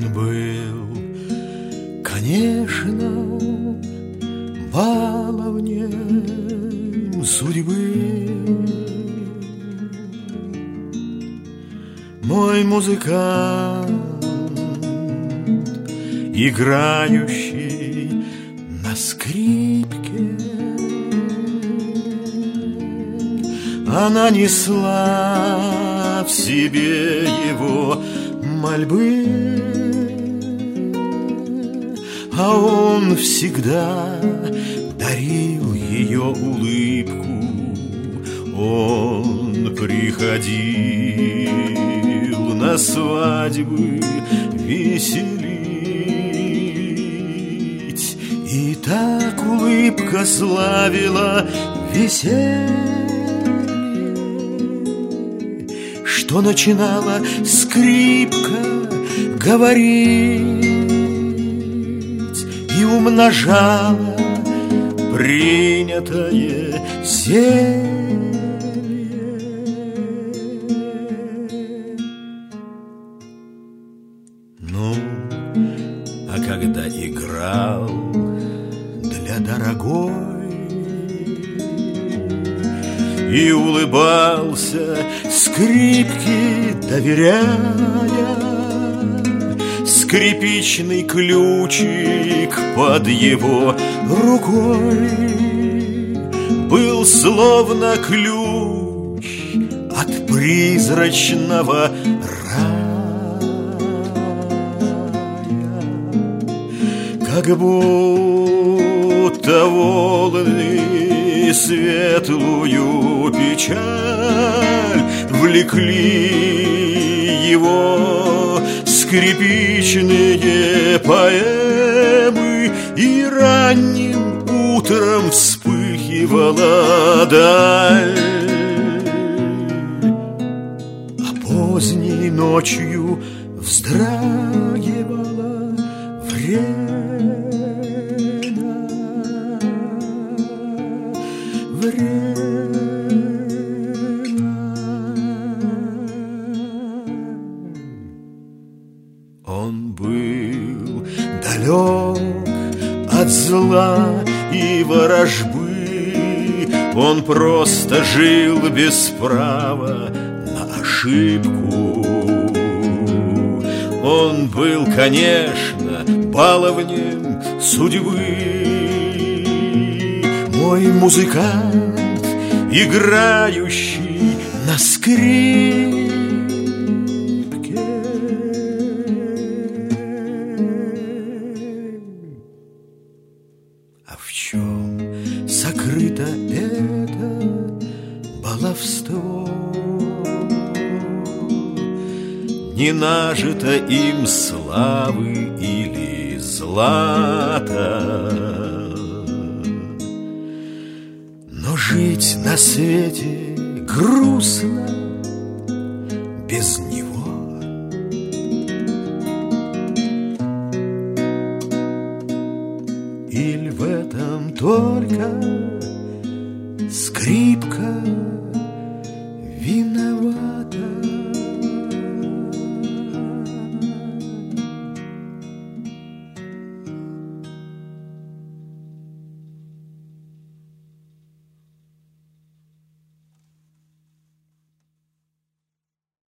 Он был, конечно, баловнем судьбы, мой музыкант, играющий на скрипке. Она несла в себе его мольбы, а он всегда дарил ее улыбку. Он приходил на свадьбы веселить, и так улыбка славила веселье, что начинала скрипка говорить и умножала принятое зелье. Ну, а когда играл для дорогой и улыбался скрипке, доверяя, скрипичный ключик под его рукой был словно ключ от призрачного рая, как будто волны светлую печаль влекли его скрипичные поэмы, и ранним утром вспыхивала даль, а поздней ночью вздрагивало время. Он был далек от зла и ворожбы, он просто жил без права на ошибку. Он был, конечно, баловнем судьбы, мой музыкант, играющий на скрипке. А в чем сокрыто это баловство? Не нажито им славы или злата, но жить на свете грустно без него. Или в этом только скрипка